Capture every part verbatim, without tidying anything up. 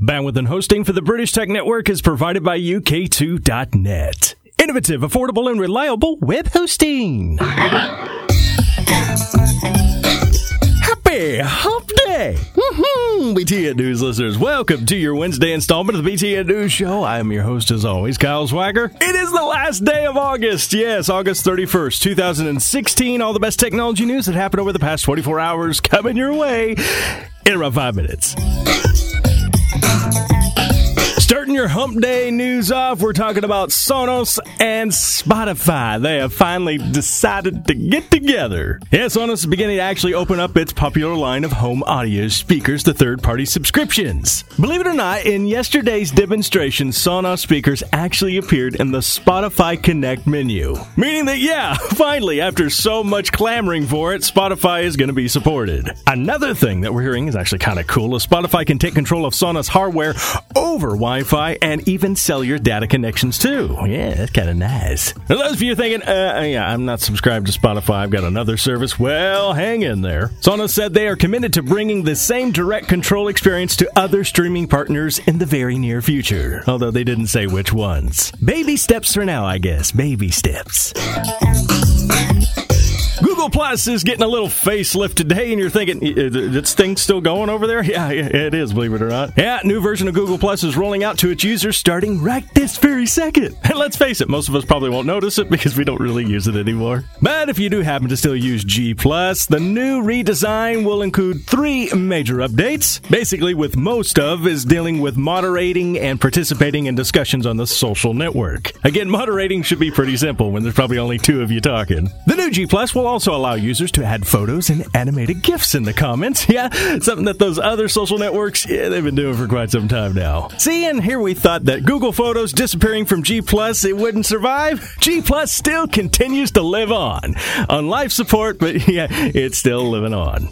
Bandwidth and hosting for the British Tech Network is provided by U K two dot net. Innovative, affordable, and reliable web hosting. Happy Hump Day! Woohoo! B T N News listeners, welcome to your Wednesday installment of the B T N News Show. I am your host, as always, Kyle Swagger. It is the last day of August. Yes, August thirty-first, twenty sixteen. All the best technology news that happened over the past twenty-four hours coming your way in around five minutes. Starting your Hump Day news off, we're talking about Sonos and Spotify. They have finally decided to get together. Yeah, Sonos is beginning to actually open up its popular line of home audio speakers to third-party subscriptions. Believe it or not, in yesterday's demonstration, Sonos speakers actually appeared in the Spotify Connect menu. Meaning that, yeah, finally, after so much clamoring for it, Spotify is going to be supported. Another thing that we're hearing is actually kind of cool, is Spotify can take control of Sonos hardware over Wi-Fi and even cellular data connections too. Yeah, that's kind of nice. Now, those of you thinking, uh, yeah, I'm not subscribed to Spotify, I've got another service, well, hang in there. Sonos said they are committed to bringing the same direct control experience to other streaming partners in the very near future, although they didn't say which ones. Baby steps for now, I guess. Baby steps. Google Plus is getting a little facelift today, and you're thinking, this thing's still going over there? Yeah, it is, believe it or not. Yeah, new version of Google Plus is rolling out to its users starting right this very second. And let's face it, most of us probably won't notice it because we don't really use it anymore. But if you do happen to still use G Plus, the new redesign will include three major updates. Basically, with most of is dealing with moderating and participating in discussions on the social network. Again, moderating should be pretty simple when there's probably only two of you talking. The new G Plus will also allow users to add photos and animated GIFs in the comments. Yeah, something that those other social networks, yeah, they've been doing for quite some time now. See, and here we thought that Google Photos disappearing from G Plus, it wouldn't survive. G Plus still continues to live on. On life support, but yeah, it's still living on.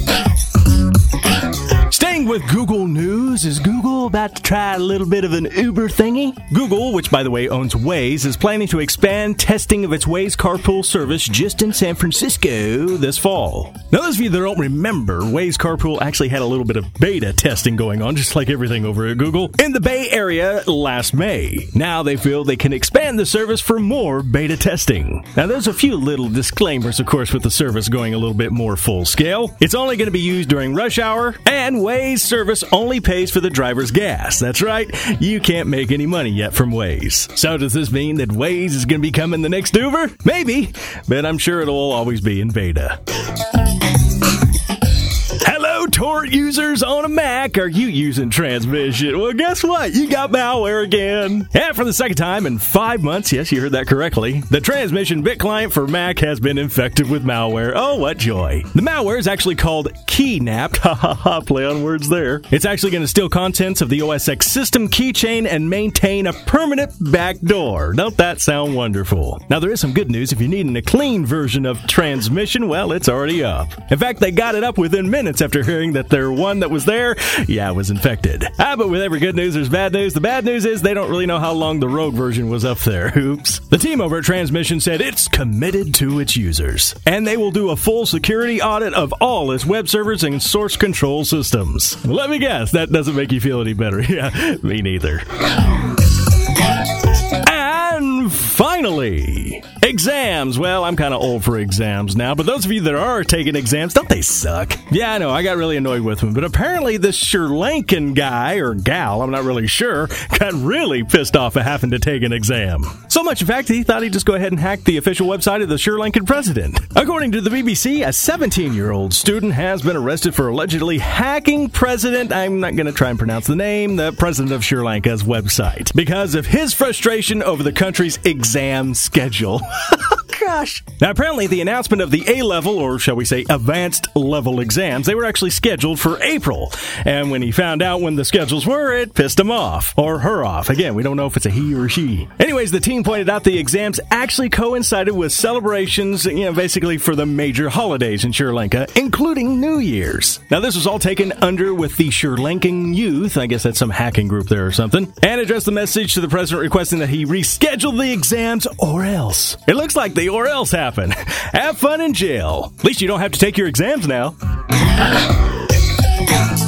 Staying with Google News, is Google about to try a little bit of an Uber thingy? Google, which by the way owns Waze, is planning to expand testing of its Waze carpool service just in San Francisco this fall. Now, those of you that don't remember, Waze Carpool actually had a little bit of beta testing going on, just like everything over at Google, in the Bay Area last May. Now they feel they can expand the service for more beta testing. Now, there's a few little disclaimers, of course, with the service going a little bit more full scale. It's only going to be used during rush hour, and Waze service only pays for the driver's gas. That's right, you can't make any money yet from Waze. So does this mean that Waze is going to become the next Uber? Maybe, but I'm sure it'll always be in beta. Hello, Tor users on a Mac. Are you using Transmission? Well, guess what? You got malware again. And for the second time in five months, yes, you heard that correctly, the Transmission bit client for Mac has been infected with malware. Oh, what joy. The malware is actually called Keynapped. Ha ha ha, play on words there. It's actually going to steal contents of the O S X system keychain and maintain a permanent backdoor. Don't that sound wonderful? Now, there is some good news. If you're needing a clean version of Transmission, well, it's already up. In fact, they got it up within minutes after hearing that their one that was there, yeah, was infected. Ah, but with every good news, there's bad news. The bad news is they don't really know how long the rogue version was up there. Oops. The team over at Transmission said it's committed to its users, and they will do a full security audit of all its web servers and source control systems. Let me guess, that doesn't make you feel any better. Yeah, me neither. And finally, exams. Well, I'm kind of old for exams now, but those of you that are taking exams, don't they suck? Yeah, I know, I got really annoyed with them, but apparently this Sri Lankan guy, or gal, I'm not really sure, got really pissed off at having to take an exam. So much, in fact, he thought he'd just go ahead and hack the official website of the Sri Lankan president. According to the B B C, a seventeen-year-old student has been arrested for allegedly hacking President, I'm not going to try and pronounce the name, the president of Sri Lanka's website, because of his frustration over the country's exam schedule. Gosh. Now, apparently the announcement of the A-level, or shall we say advanced level exams, they were actually scheduled for April. And when he found out when the schedules were, it pissed him off. Or her off. Again, we don't know if it's a he or she. Anyways, the team pointed out the exams actually coincided with celebrations, you know, basically for the major holidays in Sri Lanka, including New Year's. Now, this was all taken under with the Sri Lankan youth, I guess that's some hacking group there or something, and addressed the message to the president requesting that he reschedule the exams or else. It looks like the or else happen. Have fun in jail. At least you don't have to take your exams now. If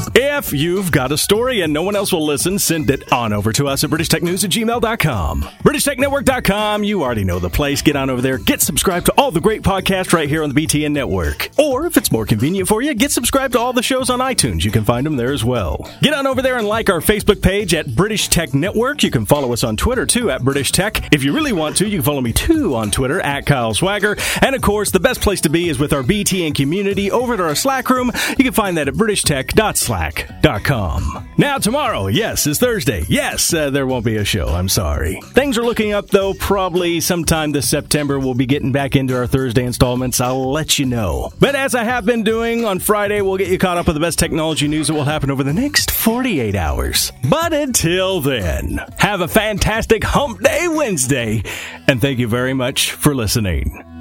If you've got a story and no one else will listen, send it on over to us at british tech news at gmail dot com. british tech network dot com, you already know the place. Get on over there, get subscribed to all the great podcasts right here on the B T N network. Or, if it's more convenient for you, get subscribed to all the shows on iTunes. You can find them there as well. Get on over there and like our Facebook page at British Tech Network. You can follow us on Twitter, too, at British Tech. If you really want to, you can follow me, too, on Twitter, at Kyle Swagger. And, of course, the best place to be is with our B T N community over at our Slack room. You can find that at british tech dot slack dot com. Now, tomorrow, yes, is Thursday. Yes, uh, there won't be a show. I'm sorry. Things are looking up, though. Probably sometime this September, we'll be getting back into our Thursday installments. I'll let you know. But as I have been doing, on Friday, we'll get you caught up with the best technology news that will happen over the next forty-eight hours. But until then, have a fantastic Hump Day Wednesday, and thank you very much for listening.